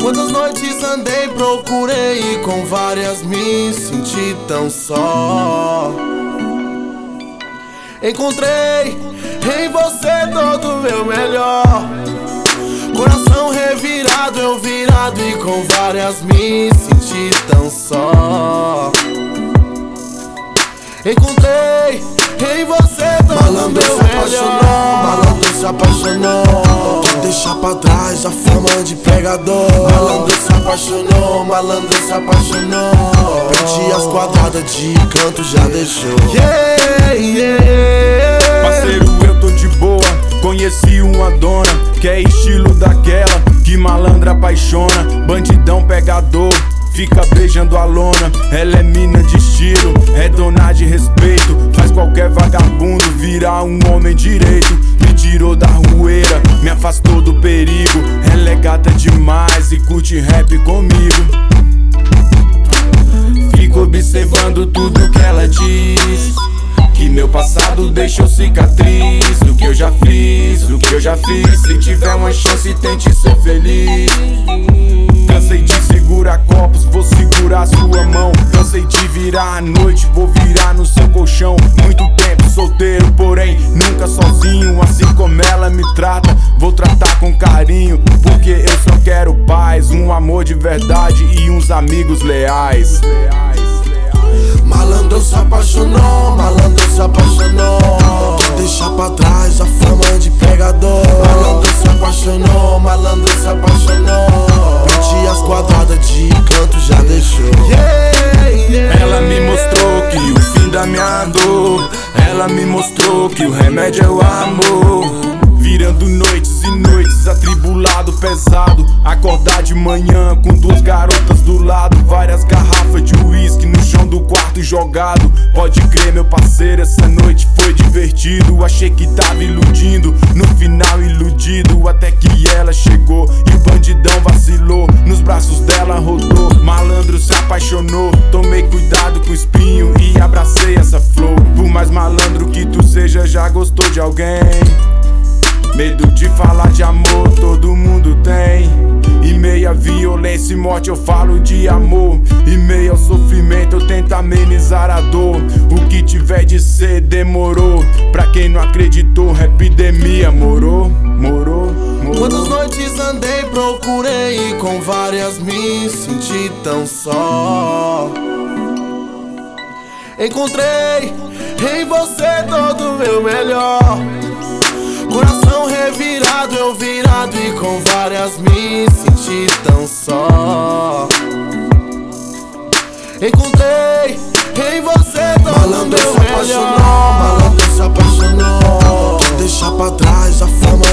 Quantas noites andei, procurei e com várias me senti tão só. Encontrei em você todo o meu melhor. Coração revirado, eu virado e com várias me senti tão só. Encontrei em você todo o meu melhor. Malandro se apaixonou, quer deixar pra trás a fama de pegador. Malandro se apaixonou, malandro se apaixonou. Perdi as quadradas de canto, já deixou. Parceiro, eu tô de boa, conheci uma dona que é estilo daquela que malandra apaixona. Bandidão pegador, fica beijando a lona. Ela é mina de estilo, é dona de respeito. Faz qualquer vagabundo virar um homem direito. Me tirou da rueira, me afastou do perigo. Ela é gata demais e curte rap comigo. Fico observando tudo que ela diz, que meu passado deixou cicatriz. O que eu já fiz, o que eu já fiz. Se tiver uma chance, tente ser feliz. Cansei de segurar copos, vou segurar sua mão. Cansei de virar a noite, vou virar no seu colchão. Muito tempo solteiro, porém nunca sozinho. Assim como ela me trata, vou tratar com carinho. Porque eu só quero paz, um amor de verdade e uns amigos leais. Malandro se apaixonou, malandro se apaixonou. Quer deixar pra trás a fama de pegador. Malandro se apaixonou, malandro se apaixonou. Perdi as quadradas de canto, já deixou. Ela me mostrou que o fim da minha dor, ela me mostrou que o remédio é o amor. Virando noites e noites, atribulado, pesado. Acordar de manhã com duas garotas do lado. Várias garrafas de uísque no chão do quarto jogado. Pode crer, meu parceiro, essa noite foi divertido. Achei que tava iludindo, no final iludido. Até que ela chegou e o bandidão vacilou. Nos braços dela rodou, malandro se apaixonou. Tomei cuidado com o espinho e abracei essa flor. Por mais malandro que tu seja, já gostou de alguém? Medo de falar de amor, todo mundo tem. Em meio à violência e morte eu falo de amor. Em meio ao sofrimento eu tento amenizar a dor. O que tiver de ser demorou. Pra quem não acreditou, epidemia morou. Quantas noites andei, procurei e com várias me senti tão só. Encontrei em você todo o meu melhor. Coração revirado, eu virado e com várias me senti tão só. Encontrei em você todo o meu melhor. Malandro se apaixonou, quer deixar pra trás a fama